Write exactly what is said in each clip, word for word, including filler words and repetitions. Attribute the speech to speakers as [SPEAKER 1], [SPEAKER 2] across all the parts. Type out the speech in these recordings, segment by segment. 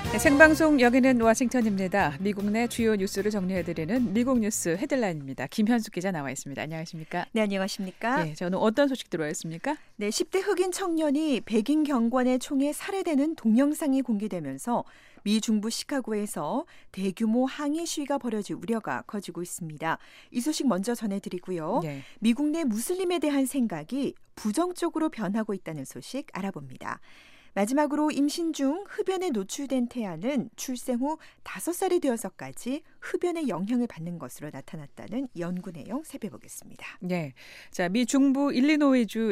[SPEAKER 1] 네, 생방송 여기는 워싱턴입니다. 미국 내 주요 뉴스를 정리해드리는 미국 뉴스 헤드라인입니다. 김현숙 기자 나와 있습니다. 안녕하십니까?
[SPEAKER 2] 네, 안녕하십니까?
[SPEAKER 1] 네, 자, 오늘 어떤 소식 들어와 있습니까?
[SPEAKER 2] 네, 십 대 흑인 청년이 백인 경관의 총에 살해되는 동영상이 공개되면서 미 중부 시카고에서 대규모 항의 시위가 벌어질 우려가 커지고 있습니다. 이 소식 먼저 전해드리고요. 네. 미국 내 무슬림에 대한 생각이 부정적으로 변하고 있다는 소식 알아봅니다. 마지막으로 임신 중 흡연에 노출된 태아는 출생 후 다섯 살이 되어서까지 흡연의 영향을 받는 것으로 나타났다는 연구 내용 살펴보겠습니다.
[SPEAKER 1] 네, 자, 미 중부 일리노이주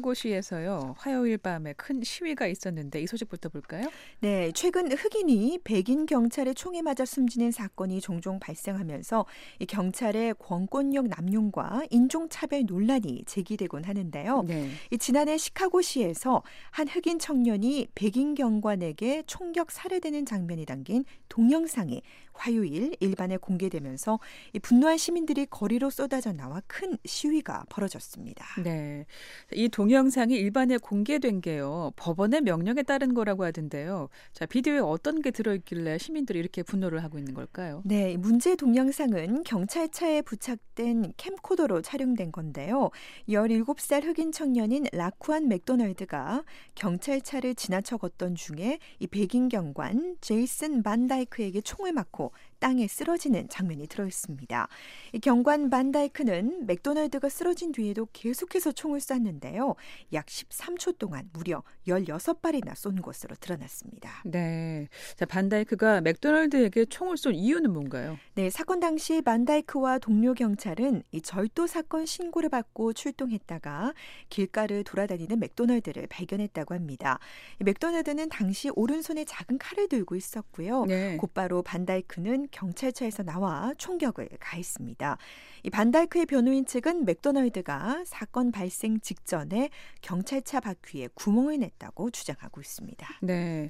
[SPEAKER 1] 시카고시에서요 화요일 밤에 큰 시위가 있었는데 이 소식부터 볼까요?
[SPEAKER 2] 네, 최근 흑인이 백인 경찰의 총에 맞아 숨지는 사건이 종종 발생하면서 이 경찰의 권권력 남용과 인종차별 논란이 제기되곤 하는데요. 네. 이 지난해 시카고시에서 한 흑인 청년이 백인 경관에게 총격 살해되는 장면이 담긴 동영상이 화요일 일반에 공개되면서 이 분노한 시민들이 거리로 쏟아져 나와 큰 시위가 벌어졌습니다.
[SPEAKER 1] 네, 이 동영상이 일반에 공개된 게요 법원의 명령에 따른 거라고 하던데요. 자, 비디오에 어떤 게 들어있길래 시민들이 이렇게 분노를 하고 있는 걸까요?
[SPEAKER 2] 네, 문제 동영상은 경찰차에 부착된 캠코더로 촬영된 건데요. 열일곱 살 흑인 청년인 라쿠안 맥도널드가 경찰차를 지나쳐 걷던 중에 이 백인 경관 제이슨 반다이크에게 총을 맞고 땅에 쓰러지는 장면이 들어있습니다. 이 경관 반다이크는 맥도널드가 쓰러진 뒤에도 계속해서 총을 쐈는데요. 약 십삼 초 동안 무려 열여섯 발이나 쏜 것으로 드러났습니다.
[SPEAKER 1] 네, 자, 반다이크가 맥도널드에게 총을 쏜 이유는 뭔가요?
[SPEAKER 2] 네, 사건 당시 반다이크와 동료 경찰은 이 절도 사건 신고를 받고 출동했다가 길가를 돌아다니는 맥도널드를 발견했다고 합니다. 이 맥도널드는 당시 오른손에 작은 칼을 들고 있었고요. 네. 곧바로 반다이크는 경찰차에서 나와 총격을 가했습니다. 이 반다이크의 변호인 측은 맥도널드가 사건 발생 직전에 경찰차 바퀴에 구멍을 냈다고 주장하고 있습니다.
[SPEAKER 1] 네,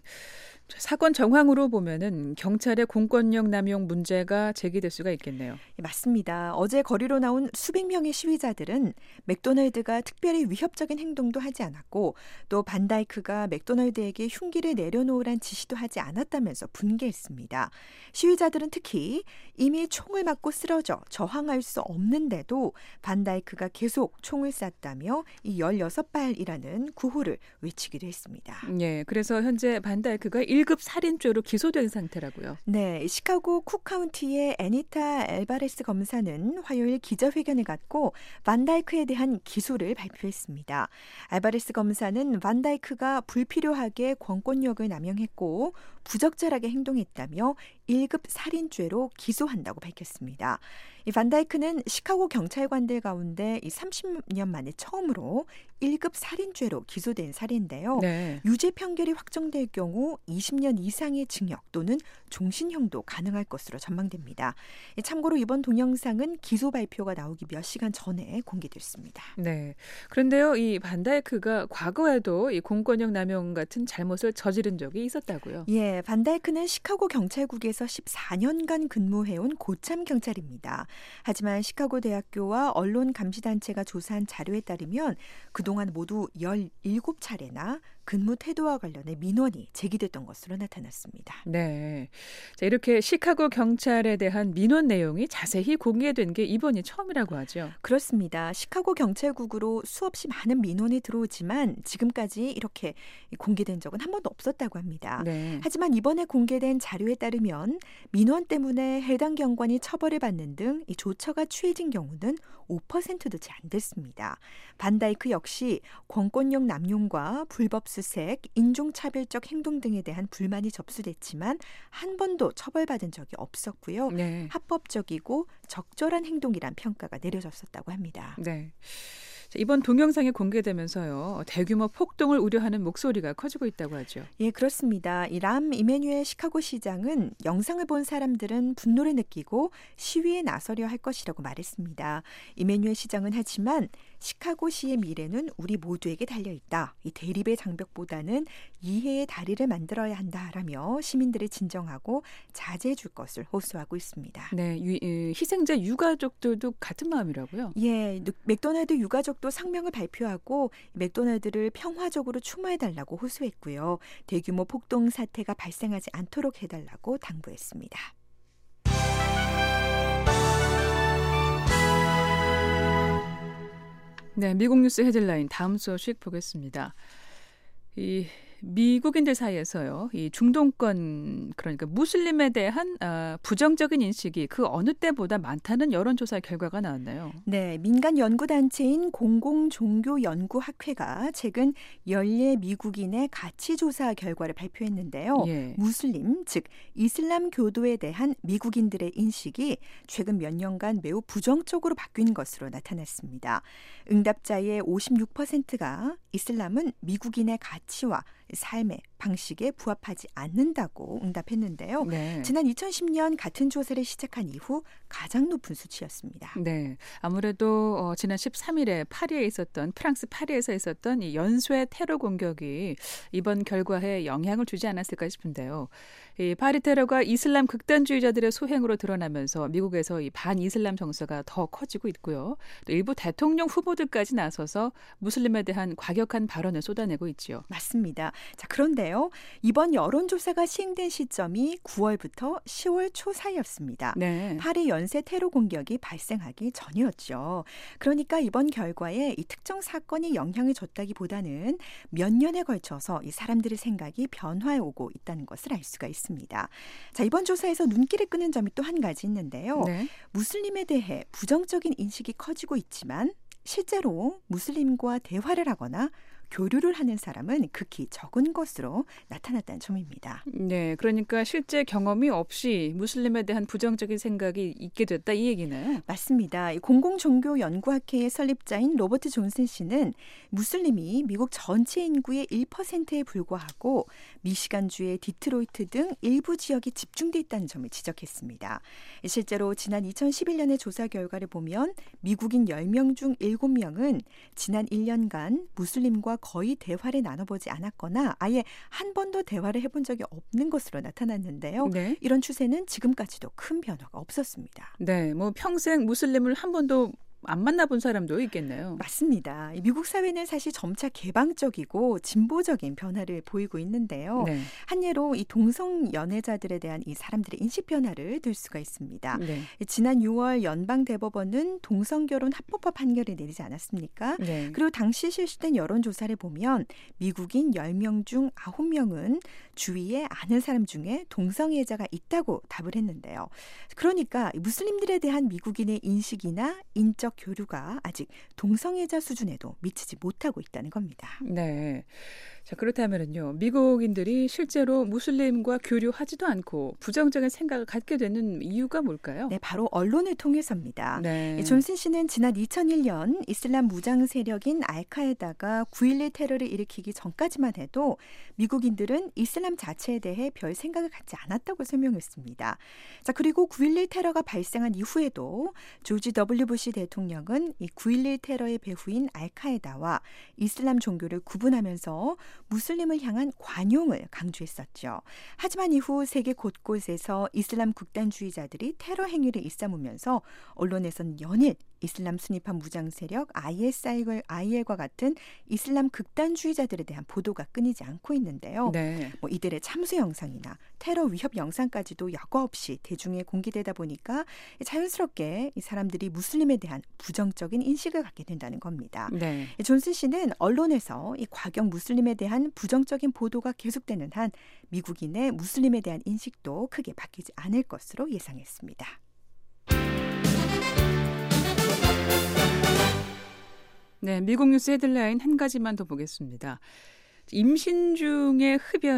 [SPEAKER 1] 사건 정황으로 보면은 경찰의 공권력 남용 문제가 제기될 수가 있겠네요.
[SPEAKER 2] 맞습니다. 어제 거리로 나온 수백 명의 시위자들은 맥도널드가 특별히 위협적인 행동도 하지 않았고 또 반다이크가 맥도널드에게 흉기를 내려놓으란 지시도 하지 않았다면서 분개했습니다. 시위자들은 특히 이미 총을 맞고 쓰러져 저항할 수 없는데도 반다이크가 계속 총을 쐈다며 이 열여섯 발이라는 구호를 외치기도 했습니다.
[SPEAKER 1] 네, 그래서 현재 반다이크가 일 급 살인죄로 기소된 상태라고요.
[SPEAKER 2] 네, 시카고 쿡카운티의 애니타 알바레스 검사는 화요일 기자회견을 갖고 반다이크에 대한 기소를 발표했습니다. 알바레스 검사는 반다이크가 불필요하게 권권력을 남용했고 부적절하게 행동했다며 일 급 살인죄로 기소한다고 밝혔습니다. 이 반다이크는 시카고 경찰관들 가운데 이 삼십 년 만에 처음으로 일 급 살인죄로 기소된 사례인데요. 네. 유죄 판결이 확정될 경우 이십 년 이상의 징역 또는 종신형도 가능할 것으로 전망됩니다. 참고로 이번 동영상은 기소 발표가 나오기 몇 시간 전에 공개됐습니다.
[SPEAKER 1] 네. 그런데요, 이 반다이크가 과거에도 이 공권력 남용 같은 잘못을 저지른 적이 있었다고요?
[SPEAKER 2] 예, 반다이크는 시카고 경찰국에서 십사 년간 근무해온 고참 경찰입니다. 하지만 시카고 대학교와 언론 감시단체가 조사한 자료에 따르면 그동안 모두 열일곱 차례나 근무 태도와 관련해 민원이 제기됐던 것으로 나타났습니다.
[SPEAKER 1] 네, 자, 이렇게 시카고 경찰에 대한 민원 내용이 자세히 공개된 게 이번이 처음이라고 하죠.
[SPEAKER 2] 그렇습니다. 시카고 경찰국으로 수없이 많은 민원이 들어오지만 지금까지 이렇게 공개된 적은 한 번도 없었다고 합니다. 네. 하지만 이번에 공개된 자료에 따르면 민원 때문에 해당 경관이 처벌을 받는 등 이 조처가 취해진 경우는 오 퍼센트도 채 안 됐습니다. 반다이크 역시 권권력 남용과 불법 수색, 인종차별적 행동 등에 대한 불만이 접수됐지만 한 번도 처벌받은 적이 없었고요. 네. 합법적이고 적절한 행동이란 평가가 내려졌었다고 합니다.
[SPEAKER 1] 네. 이번 동영상이 공개되면서요, 대규모 폭동을 우려하는 목소리가 커지고 있다고 하죠.
[SPEAKER 2] 예, 그렇습니다. 이 람 이메뉴엘 시카고 시장은 영상을 본 사람들은 분노를 느끼고 시위에 나서려 할 것이라고 말했습니다. 이메뉴엘 시장은 하지만 시카고시의 미래는 우리 모두에게 달려있다. 이 대립의 장벽보다는 이해의 다리를 만들어야 한다라며 시민들을 진정하고 자제해 줄 것을 호소하고 있습니다.
[SPEAKER 1] 네, 유, 희생자 유가족들도 같은 마음이라고요?
[SPEAKER 2] 예, 맥도날드 유가족도 성명을 발표하고 맥도날드를 평화적으로 추모해달라고 호소했고요. 대규모 폭동 사태가 발생하지 않도록 해달라고 당부했습니다.
[SPEAKER 1] 네, 미국 뉴스 헤드라인 다음 소식 보겠습니다. 이 미국인들 사이에서요, 이 중동권 그러니까 무슬림에 대한 아, 부정적인 인식이 그 어느 때보다 많다는 여론조사 결과가 나왔네요.
[SPEAKER 2] 네, 민간 연구 단체인 공공종교연구학회가 최근 연례 미국인의 가치 조사 결과를 발표했는데요.
[SPEAKER 1] 예.
[SPEAKER 2] 무슬림, 즉 이슬람 교도에 대한 미국인들의 인식이 최근 몇 년간 매우 부정적으로 바뀐 것으로 나타났습니다. 응답자의 오십육 퍼센트가 이슬람은 미국인의 가치와 삶의 방식에 부합하지 않는다고 응답했는데요.
[SPEAKER 1] 네.
[SPEAKER 2] 지난 이천십 년 같은 조사를 시작한 이후 가장 높은 수치였습니다.
[SPEAKER 1] 네, 아무래도 어, 지난 십삼 일에 파리에 있었던 프랑스 파리에서 있었던 이 연쇄 테러 공격이 이번 결과에 영향을 주지 않았을까 싶은데요. 이 파리 테러가 이슬람 극단주의자들의 소행으로 드러나면서 미국에서 이 반이슬람 정서가 더 커지고 있고요. 또 일부 대통령 후보들까지 나서서 무슬림에 대한 과격한 발언을 쏟아내고 있지요.
[SPEAKER 2] 맞습니다. 자, 그런데요. 이번 여론조사가 시행된 시점이 구월부터 시월 초 사이였습니다.
[SPEAKER 1] 네.
[SPEAKER 2] 파리 연쇄 테러 공격이 발생하기 전이었죠. 그러니까 이번 결과에 이 특정 사건이 영향을 줬다기보다는 몇 년에 걸쳐서 이 사람들의 생각이 변화해 오고 있다는 것을 알 수가 있습니다. 자, 이번 조사에서 눈길을 끄는 점이 또 한 가지 있는데요.
[SPEAKER 1] 네.
[SPEAKER 2] 무슬림에 대해 부정적인 인식이 커지고 있지만 실제로 무슬림과 대화를 하거나 교류를 하는 사람은 극히 적은 것으로 나타났다는 점입니다.
[SPEAKER 1] 네, 그러니까 실제 경험이 없이 무슬림에 대한 부정적인 생각이 있게 됐다 이 얘기네요.
[SPEAKER 2] 맞습니다. 공공종교연구학회의 설립자인 로버트 존슨 씨는 무슬림이 미국 전체 인구의 일 퍼센트에 불과하고 미시간주의 디트로이트 등 일부 지역에 집중돼 있다는 점을 지적했습니다. 실제로 지난 이천십일 년의 조사 결과를 보면 미국인 열 명 중 일곱 명은 지난 일 년간 무슬림과 거의 대화를 나눠보지 않았거나 아예 한 번도 대화를 해본 적이 없는 것으로 나타났는데요.
[SPEAKER 1] 네.
[SPEAKER 2] 이런 추세는 지금까지도 큰 변화가 없었습니다.
[SPEAKER 1] 네, 뭐 평생 무슬림을 한 번도 안 만나본 사람도 있겠네요.
[SPEAKER 2] 맞습니다. 미국 사회는 사실 점차 개방적이고 진보적인 변화를 보이고 있는데요.
[SPEAKER 1] 네.
[SPEAKER 2] 한 예로 이 동성 연애자들에 대한 이 사람들의 인식 변화를 들 수가 있습니다.
[SPEAKER 1] 네.
[SPEAKER 2] 지난 유월 연방 대법원은 동성 결혼 합법화 판결을 내리지 않았습니까?
[SPEAKER 1] 네.
[SPEAKER 2] 그리고 당시 실시된 여론조사를 보면 미국인 열 명 중 아홉 명은 주위에 아는 사람 중에 동성애자가 있다고 답을 했는데요. 그러니까 무슬림들에 대한 미국인의 인식이나 인적 교류가 아직 동성애자 수준에도 미치지 못하고 있다는 겁니다.
[SPEAKER 1] 네. 자, 그렇다면요. 미국인들이 실제로 무슬림과 교류하지도 않고 부정적인 생각을 갖게 되는 이유가 뭘까요?
[SPEAKER 2] 네, 바로 언론을 통해서입니다.
[SPEAKER 1] 네.
[SPEAKER 2] 존슨 씨는 지난 이천일 년 이슬람 무장 세력인 알카에다가 구일일 테러를 일으키기 전까지만 해도 미국인들은 이슬람 자체에 대해 별 생각을 갖지 않았다고 설명했습니다. 자, 그리고 구일일 테러가 발생한 이후에도 조지 더블유 부시 대통령은 이 구일일 테러의 배후인 알카에다와 이슬람 종교를 구분하면서 무슬림을 향한 관용을 강조했었죠. 하지만 이후 세계 곳곳에서 이슬람 극단주의자들이 테러 행위를 일삼으면서 언론에서는 연일 이슬람 순위파 무장 세력 아이에스아이엘과 같은 이슬람 극단주의자들에 대한 보도가 끊이지 않고 있는데요.
[SPEAKER 1] 네.
[SPEAKER 2] 뭐 이들의 참수 영상이나 테러 위협 영상까지도 여과 없이 대중에 공개되다 보니까 자연스럽게 이 사람들이 무슬림에 대한 부정적인 인식을 갖게 된다는 겁니다.
[SPEAKER 1] 네.
[SPEAKER 2] 존슨 씨는 언론에서 이 과격 무슬림에 대한 부정적인 보도가 계속되는 한 미국인의 무슬림에 대한 인식도 크게 바뀌지 않을 것으로 예상했습니다.
[SPEAKER 1] 네, 미국 뉴스 헤드라인 한 가지만 더 보겠습니다. 임신 중의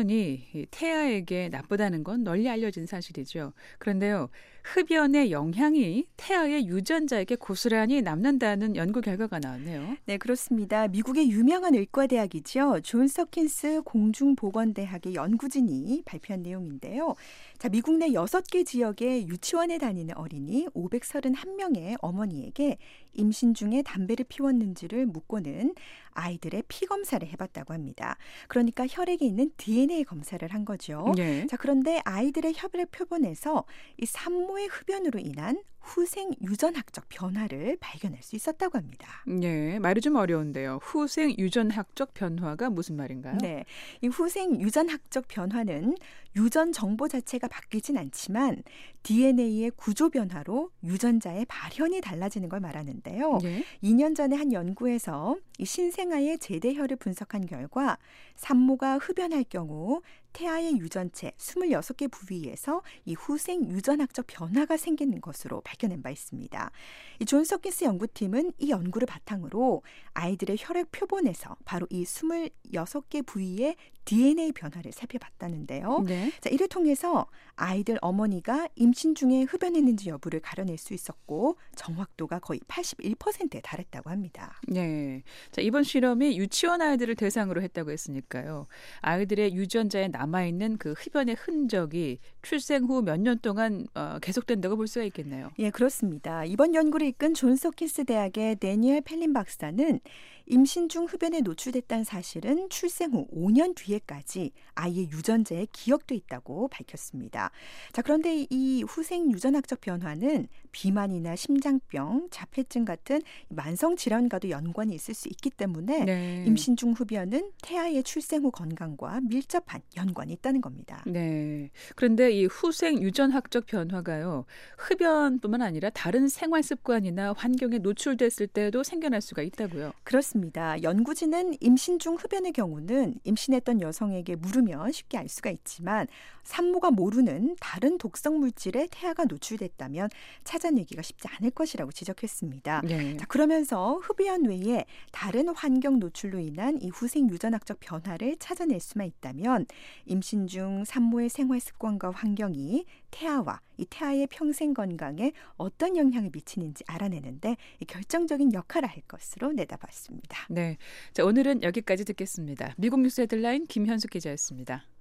[SPEAKER 1] 흡연이 태아에게 나쁘다는 건 널리 알려진 사실이죠. 그런데요, 흡연의 영향이 태아의 유전자에게 고스란히 남는다는 연구 결과가 나왔네요.
[SPEAKER 2] 네, 그렇습니다. 미국의 유명한 의과대학이죠. 존스 홉킨스 공중보건대학의 연구진이 발표한 내용인데요. 자, 미국 내 여섯 개 지역의 유치원에 다니는 어린이 오백삼십일 명의 어머니에게 임신 중에 담배를 피웠는지를 묻고는 아이들의 피 검사를 해봤다고 합니다. 그러니까 혈액에 있는 디엔에이 검사를 한 거죠.
[SPEAKER 1] 네.
[SPEAKER 2] 자, 그런데 아이들의 혈액 표본에서 이 산모의 흡연으로 인한 후생 유전학적 변화를 발견할 수 있었다고 합니다.
[SPEAKER 1] 네, 말이 좀 어려운데요. 후생 유전학적 변화가 무슨 말인가요?
[SPEAKER 2] 네, 이 후생 유전학적 변화는 유전 정보 자체가 바뀌진 않지만 디엔에이의 구조 변화로 유전자의 발현이 달라지는 걸 말하는데요.
[SPEAKER 1] 네.
[SPEAKER 2] 이 년 전에 한 연구에서 이 신생아의 제대혈을 분석한 결과 산모가 흡연할 경우 태아의 유전체 이십육 개 부위에서 이 후생 유전학적 변화가 생기는 것으로 발견한 바 있습니다. 이 존스 홉킨스 연구팀은 이 연구를 바탕으로 아이들의 혈액 표본에서 바로 이 이십육 개 부위의 디엔에이 변화를 살펴봤다는데요.
[SPEAKER 1] 네.
[SPEAKER 2] 자, 이를 통해서 아이들 어머니가 임신 중에 흡연했는지 여부를 가려낼 수 있었고 정확도가 거의 팔십일 퍼센트에 달했다고 합니다.
[SPEAKER 1] 네. 자, 이번 실험이 유치원 아이들을 대상으로 했다고 했으니까요. 아이들의 유전자에 남아있는 그 흡연의 흔적이 출생 후 몇 년 동안 어, 계속된다고 볼 수가 있겠네요.
[SPEAKER 2] 예, 그렇습니다. 이번 연구를 이끈 존스 홉킨스 대학의 데니얼 펠린 박사는 임신 중 흡연에 노출됐다는 사실은 출생 후 오 년 뒤에까지 아이의 유전자에 기억돼 있다고 밝혔습니다. 자, 그런데 이 후생 유전학적 변화는 비만이나 심장병, 자폐증 같은 만성 질환과도 연관이 있을 수 있기 때문에
[SPEAKER 1] 네.
[SPEAKER 2] 임신 중 흡연은 태아의 출생 후 건강과 밀접한 연관이 있다는 겁니다.
[SPEAKER 1] 네. 그런데 이 후생 유전학적 변화가요, 흡연뿐만 아니라 다른 생활 습관이나 환경에 노출됐을 때도 생겨날 수가 있다고요.
[SPEAKER 2] 그렇습니다. 연구진은 임신 중 흡연의 경우는 임신했던 여성에게 물으면 쉽게 알 수가 있지만 산모가 모르는 다른 독성 물질에 태아가 노출됐다면 찾아내기가 쉽지 않을 것이라고 지적했습니다.
[SPEAKER 1] 네.
[SPEAKER 2] 자, 그러면서 흡연 외에 다른 환경 노출로 인한 이 후생 유전학적 변화를 찾아낼 수만 있다면 임신 중 산모의 생활 습관과 환경이 태아와 이 태아의 평생 건강에 어떤 영향을 미치는지 알아내는데 결정적인 역할을 할 것으로 내다봤습니다.
[SPEAKER 1] 네. 자, 오늘은 여기까지 듣겠습니다. 미국 뉴스 헤드라인 김현숙 기자였습니다.